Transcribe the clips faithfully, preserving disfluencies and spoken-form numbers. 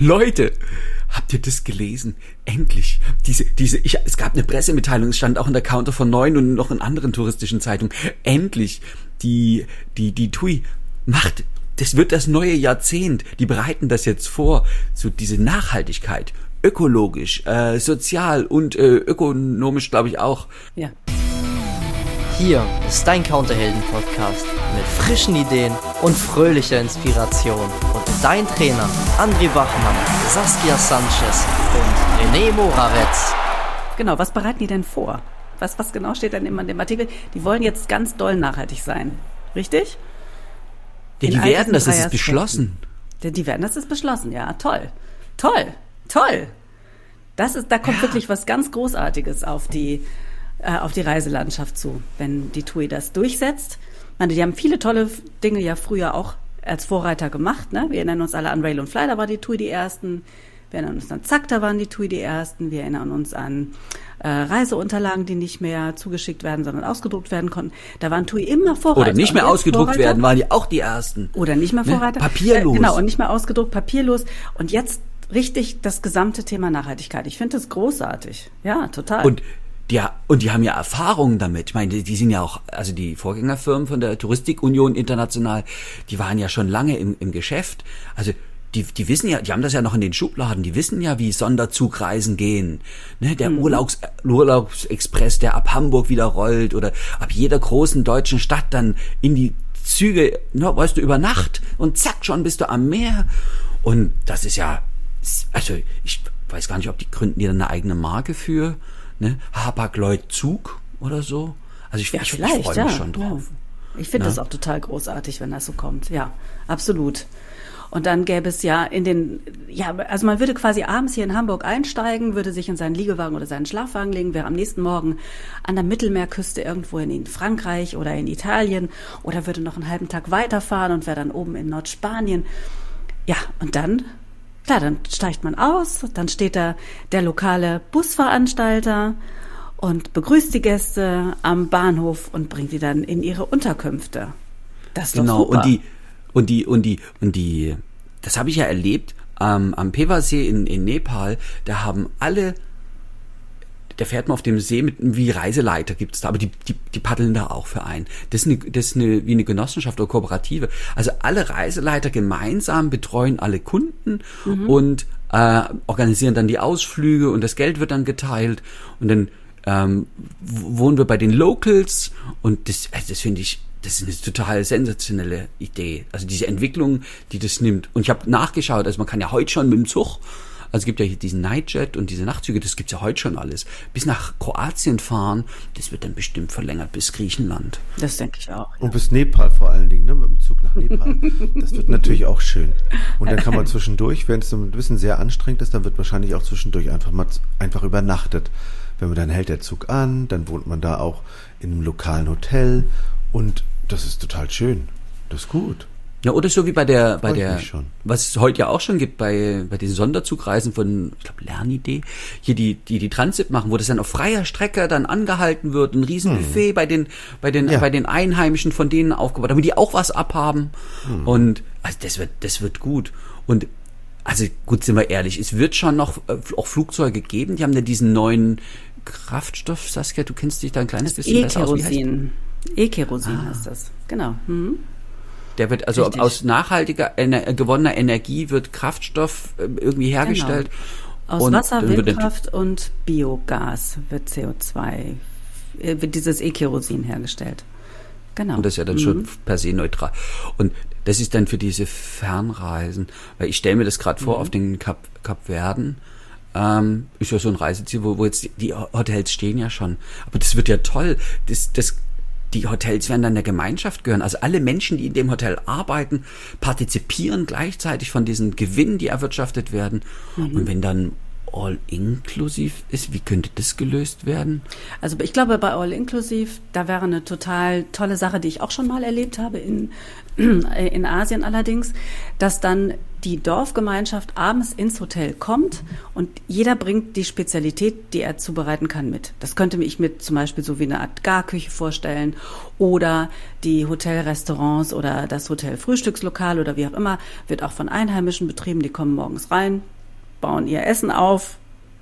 Leute, habt ihr das gelesen? Endlich. Diese, diese, ich, es gab eine Pressemitteilung, es stand auch in der Counter von neun und noch in anderen touristischen Zeitungen. Endlich. Die, die, die T U I macht, das wird das neue Jahrzehnt. Die bereiten das jetzt vor. So diese Nachhaltigkeit. Ökologisch, äh, sozial und äh, ökonomisch, glaube ich, auch. Ja. Hier ist dein Counterhelden-Podcast mit frischen Ideen und fröhlicher Inspiration. Und dein Trainer André Bachmann, Saskia Sanchez und René Moravetz. Genau, was bereiten die denn vor? Was, was genau steht denn immer in dem Artikel? Die wollen jetzt ganz doll nachhaltig sein, richtig? Ja, die werden, das ist beschlossen. Die, die werden, das ist beschlossen, ja, toll. Toll, toll. Das ist, da kommt ja. wirklich was ganz Großartiges auf die auf die Reiselandschaft zu, wenn die T U I das durchsetzt. Ich meine, die haben viele tolle Dinge ja früher auch als Vorreiter gemacht. Ne? Wir erinnern uns alle an Rail und Fly, da war die T U I die Ersten. Wir erinnern uns an Zack, da waren die T U I die Ersten. Wir erinnern uns an äh, Reiseunterlagen, die nicht mehr zugeschickt werden, sondern ausgedruckt werden konnten. Da waren T U I immer Vorreiter. Oder nicht mehr ausgedruckt Vorreiter. werden, waren die auch die Ersten. Oder nicht mehr Vorreiter. Ne? Papierlos. Äh, genau, und nicht mehr ausgedruckt, papierlos. Und jetzt richtig das gesamte Thema Nachhaltigkeit. Ich finde das großartig. Ja, total. Und Ja, und die haben ja Erfahrungen damit. Ich meine, die, die sind ja auch, also die Vorgängerfirmen von der Touristikunion International, die waren ja schon lange im, im Geschäft. Also die, die wissen ja, die haben das ja noch in den Schubladen, die wissen ja, wie Sonderzugreisen gehen. Ne, der mhm. Urlaubs, Urlaubsexpress, der ab Hamburg wieder rollt oder ab jeder großen deutschen Stadt dann in die Züge, ne, weißt du, über Nacht und zack, schon bist du am Meer. Und das ist ja, also ich weiß gar nicht, ob die gründen die dann eine eigene Marke für. Ne? Hapag-Lloyd-Zug oder so. Also ich, ja, ich, ich freue mich ja. schon drauf. Ja. Ich finde das auch total großartig, wenn das so kommt. Ja, absolut. Und dann gäbe es ja in den, ja, also man würde quasi abends hier in Hamburg einsteigen, würde sich in seinen Liegewagen oder seinen Schlafwagen legen, wäre am nächsten Morgen an der Mittelmeerküste irgendwo in Frankreich oder in Italien oder würde noch einen halben Tag weiterfahren und wäre dann oben in Nordspanien. Ja, und dann... Klar, dann steigt man aus, dann steht da der lokale Busveranstalter und begrüßt die Gäste am Bahnhof und bringt die dann in ihre Unterkünfte. Das ist genau, doch super. und die, und die, und die, und die, das habe ich ja erlebt, ähm, am Peva-See in, in Nepal, da haben alle, da fährt man auf dem See mit, wie Reiseleiter gibt's da, aber die, die, die paddeln da auch für ein. Das ist eine, das ist eine, wie eine Genossenschaft oder Kooperative. Also alle Reiseleiter gemeinsam betreuen alle Kunden mhm. und äh, organisieren dann die Ausflüge und das Geld wird dann geteilt und dann ähm, wohnen wir bei den Locals und das, also das finde ich, das ist eine total sensationelle Idee. Also diese Entwicklung, die das nimmt. Und ich habe nachgeschaut, also man kann ja heute schon mit dem Zug, also es gibt ja hier diesen Nightjet und diese Nachtzüge, das gibt's ja heute schon alles. Bis nach Kroatien fahren, das wird dann bestimmt verlängert bis Griechenland. Das denke ich auch. Ja. Und bis Nepal vor allen Dingen, ne, mit dem Zug nach Nepal. Das wird natürlich auch schön. Und dann kann man zwischendurch, wenn es so ein bisschen sehr anstrengend ist, dann wird wahrscheinlich auch zwischendurch einfach mal einfach übernachtet. Wenn man dann hält der Zug an, dann wohnt man da auch in einem lokalen Hotel und das ist total schön. Das ist gut. Ja, oder so wie bei der, bei Freut der, mich schon. was es heute ja auch schon gibt, bei, bei diesen Sonderzugreisen von, ich glaube, Lernidee, hier die, die, die Transit machen, wo das dann auf freier Strecke dann angehalten wird, ein Riesenbuffet hm. bei den, bei den, ja. bei den Einheimischen von denen aufgebaut, damit die auch was abhaben. Hm. Und, also das wird, das wird gut. Und, also gut, sind wir ehrlich, es wird schon noch äh, auch Flugzeuge geben, die haben ja diesen neuen Kraftstoff, Saskia, du kennst dich da ein kleines bisschen besser aus. E-Kerosin. E-Kerosin ah. heißt das, genau. Mhm. Der wird also Richtig. aus nachhaltiger, ener, gewonnener Energie wird Kraftstoff irgendwie hergestellt. Genau. Aus und Wasser, Windkraft und Biogas wird C O zwei, wird dieses E-Kerosin hergestellt. Genau. Und das ist ja dann mhm. schon per se neutral. Und das ist dann für diese Fernreisen, weil ich stelle mir das gerade vor, mhm. auf den Kap, Kapverden, ähm, ist ja so ein Reiseziel, wo, wo jetzt die, die Hotels stehen ja schon. Aber das wird ja toll. Das, das Die Hotels werden dann der Gemeinschaft gehören. Also alle Menschen, die in dem Hotel arbeiten, partizipieren gleichzeitig von diesen Gewinnen, die erwirtschaftet werden. Mhm. Und wenn dann All-Inklusiv ist, wie könnte das gelöst werden? Also ich glaube, bei All-Inklusiv, da wäre eine total tolle Sache, die ich auch schon mal erlebt habe, in, in Asien allerdings, dass dann die Dorfgemeinschaft abends ins Hotel kommt und jeder bringt die Spezialität, die er zubereiten kann, mit. Das könnte ich mir zum Beispiel so wie eine Art Garküche vorstellen oder die Hotelrestaurants oder das Hotelfrühstückslokal oder wie auch immer, wird auch von Einheimischen betrieben, die kommen morgens rein, bauen ihr Essen auf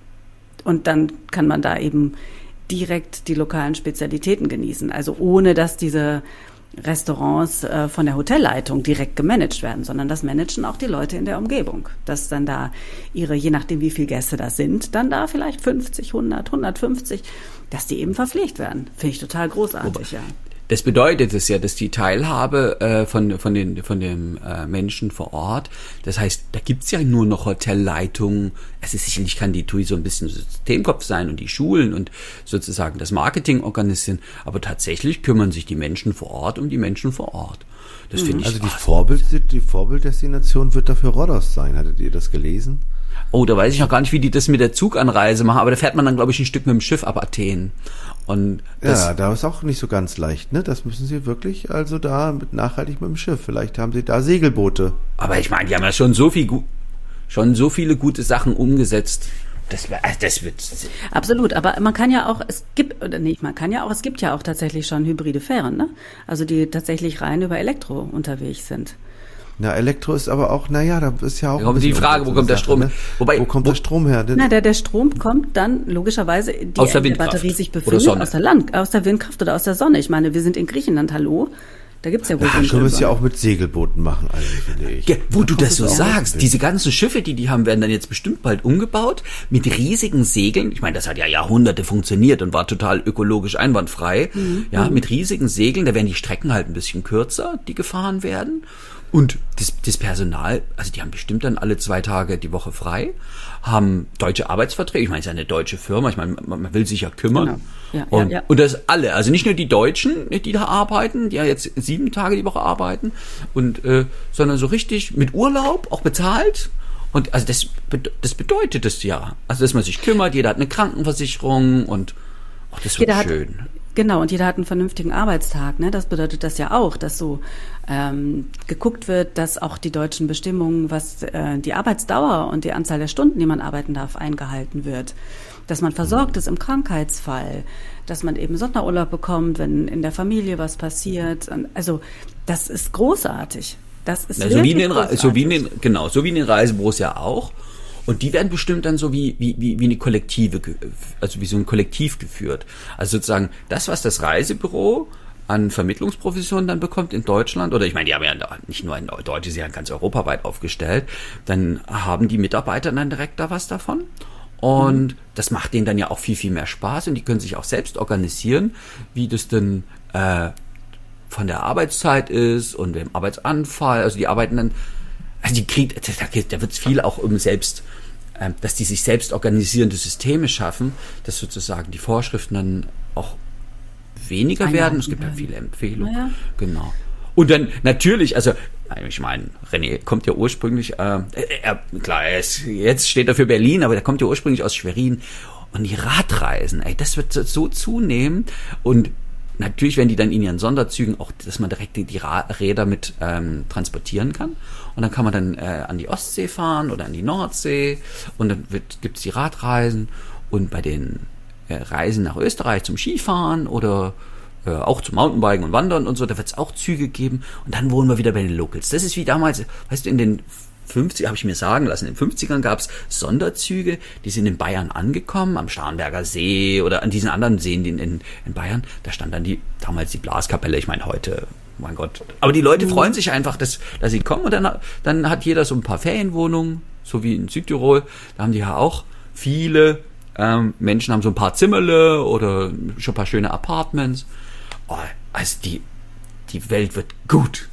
und dann kann man da eben direkt die lokalen Spezialitäten genießen. Also ohne, dass diese Restaurants äh, von der Hotelleitung direkt gemanagt werden, sondern das managen auch die Leute in der Umgebung. Dass dann da ihre, je nachdem wie viele Gäste das sind, dann da vielleicht fünfzig, hundert, hundertfünfzig, dass die eben verpflegt werden. Finde ich total großartig, ja. Das bedeutet es ja, dass die Teilhabe äh, von von den von dem äh, Menschen vor Ort, das heißt, da gibt's ja nur noch Hotelleitungen. Es ist sicherlich, kann die T U I so ein bisschen Systemkopf sein und die Schulen und sozusagen das Marketing organisieren, aber tatsächlich kümmern sich die Menschen vor Ort um die Menschen vor Ort. Das mhm. finde ich. Also die Vorbild, die Vorbilddestination wird dafür Rhodos sein. Hattet ihr das gelesen? Oh, da weiß ich noch gar nicht, wie die das mit der Zuganreise machen, aber da fährt man dann, glaube ich, ein Stück mit dem Schiff ab Athen. Und das, ja, da ist auch nicht so ganz leicht, ne? Das müssen sie wirklich, also da mit, nachhaltig mit dem Schiff. Vielleicht haben sie da Segelboote. Aber ich meine, die haben ja schon so viel, schon so viele gute Sachen umgesetzt. Das, das wird absolut, aber man kann ja auch, es gibt, oder nicht, man kann ja auch, es gibt ja auch tatsächlich schon hybride Fähren, ne? Also die tatsächlich rein über Elektro unterwegs sind. Na, Elektro ist aber auch, naja, da ist ja auch. Da kommt die Frage, wo kommt der Strom her? Wobei, wo kommt wo, der Strom her? Na, der, der Strom kommt dann logischerweise, die aus der, der Batterie sich befindet, aus der Land, aus der Windkraft oder aus der Sonne. Ich meine, wir sind in Griechenland, hallo? Da gibt's ja wohl. Ja, können wir es ja auch mit Segelbooten machen, eigentlich, finde ich. Ja, wo da du das so sagst, diese ganzen Schiffe, die die haben, werden dann jetzt bestimmt bald umgebaut mit riesigen Segeln. Ich meine, das hat ja Jahrhunderte funktioniert und war total ökologisch einwandfrei. Mhm. Ja, mit riesigen Segeln, da werden die Strecken halt ein bisschen kürzer, die gefahren werden. Und das, das Personal, also die haben bestimmt dann alle zwei Tage die Woche frei, haben deutsche Arbeitsverträge. Ich meine, es ist ja eine deutsche Firma, ich meine, man, man will sich ja kümmern. Genau. Ja, und, ja, ja. und das alle, also nicht nur die Deutschen, die da arbeiten, die ja jetzt sieben Tage die Woche arbeiten, und äh, sondern so richtig mit Urlaub, auch bezahlt. Und also das, das bedeutet es ja. Also dass man sich kümmert, jeder hat eine Krankenversicherung und ach, das wird jeder schön. Hat Genau, und jeder hat einen vernünftigen Arbeitstag. Ne? Das bedeutet das ja auch, dass so ähm, geguckt wird, dass auch die deutschen Bestimmungen, was äh, die Arbeitsdauer und die Anzahl der Stunden, die man arbeiten darf, eingehalten wird. Dass man versorgt ist im Krankheitsfall, dass man eben Sonderurlaub bekommt, wenn in der Familie was passiert. Also das ist großartig. Das ist Na, so wie in den Re- so wie in den genau so wie in den Reisebüros ja auch. Und die werden bestimmt dann so wie, wie, wie, wie eine Kollektive, also wie so ein Kollektiv geführt. Also sozusagen das, was das Reisebüro an Vermittlungsprovisionen dann bekommt in Deutschland, oder ich meine, die haben ja nicht nur in Deutschland, sie sind ja ganz europaweit aufgestellt, dann haben die Mitarbeiter dann direkt da was davon. Und mhm. das macht denen dann ja auch viel, viel mehr Spaß, und die können sich auch selbst organisieren, wie das denn äh, von der Arbeitszeit ist und dem Arbeitsanfall. Also die arbeiten dann, also die kriegt, da, da wird es viel auch um selbst, äh, dass die sich selbst organisierende Systeme schaffen, dass sozusagen die Vorschriften dann auch weniger Einhalten werden. Es gibt ja viele Empfehlungen. Ja. Genau. Und dann natürlich, also ich meine, René kommt ja ursprünglich, äh, er, klar, er ist, jetzt steht er für Berlin, aber der kommt ja ursprünglich aus Schwerin. Und die Radreisen, ey, das wird so zunehmen. Und natürlich werden die dann in ihren Sonderzügen auch, dass man direkt die, die Räder mit ähm, transportieren kann. Und dann kann man dann äh, an die Ostsee fahren oder an die Nordsee. Und dann gibt es die Radreisen. Und bei den äh, Reisen nach Österreich zum Skifahren oder äh, auch zum Mountainbiken und Wandern und so, da wird es auch Züge geben. Und dann wohnen wir wieder bei den Locals. Das ist wie damals, weißt du, in den fünfzig, habe ich mir sagen lassen, in den fünfzigern gab es Sonderzüge, die sind in Bayern angekommen, am Starnberger See oder an diesen anderen Seen in, in, in Bayern. Da stand dann die damals die Blaskapelle, ich meine heute, mein Gott. Aber die Leute freuen sich einfach, dass, dass sie kommen, und dann, dann hat jeder so ein paar Ferienwohnungen, so wie in Südtirol. Da haben die ja auch viele ähm, Menschen, haben so ein paar Zimmerle oder schon ein paar schöne Apartments. Oh, also die, die Welt wird gut.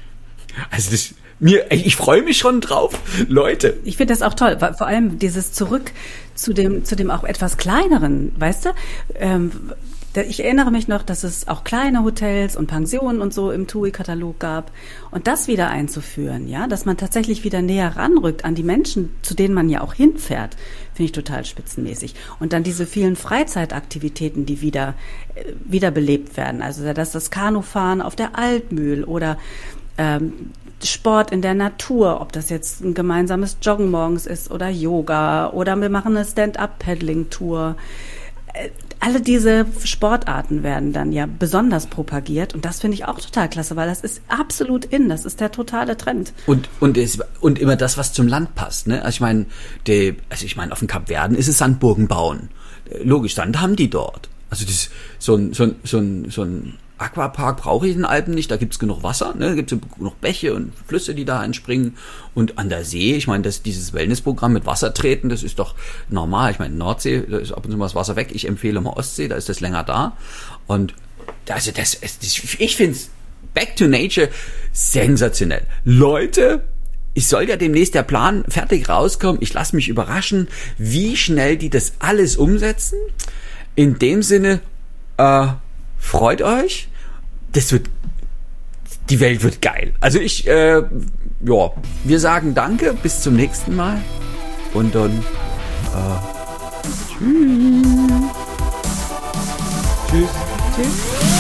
Also das Mir, ich freue mich schon drauf, Leute. Ich finde das auch toll, vor allem dieses Zurück zu dem, zu dem auch etwas kleineren, weißt du? Ähm, ich erinnere mich noch, dass es auch kleine Hotels und Pensionen und so im T U I-Katalog gab, und das wieder einzuführen, ja, dass man tatsächlich wieder näher ranrückt an die Menschen, zu denen man ja auch hinfährt, finde ich total spitzenmäßig. Und dann diese vielen Freizeitaktivitäten, die wieder, äh, wieder belebt werden, also dass das Kanufahren auf der Altmühl oder ähm, Sport in der Natur, ob das jetzt ein gemeinsames Joggen morgens ist oder Yoga oder wir machen eine Stand-up-Paddling-Tour. alle diese Sportarten werden dann ja besonders propagiert und das finde ich auch total klasse, weil das ist absolut in, das ist der totale Trend. Und und es, und immer das, was zum Land passt, ne? Also ich meine, die, also ich meine, auf dem Kap Verden ist es Sandburgen bauen. Logisch, Sand haben die dort. Also das so ein so ein so ein so ein Aquapark brauche ich in den Alpen nicht, da gibt's genug Wasser, ne? Da gibt's genug Bäche und Flüsse, die da entspringen. Und an der See, ich meine, das, dieses Wellnessprogramm mit Wassertreten, das ist doch normal. Ich meine, Nordsee, da ist ab und zu mal das Wasser weg. Ich empfehle mal Ostsee, da ist das länger da. Und also das, das ich finde es Back to Nature sensationell. Leute, ich soll ja demnächst der Plan fertig rauskommen. Ich lasse mich überraschen, wie schnell die das alles umsetzen. In dem Sinne, äh, freut euch, das wird, die Welt wird geil. Also ich, äh, ja, wir sagen danke, bis zum nächsten Mal und dann, äh, tschüss. Tschüss. Tschüss.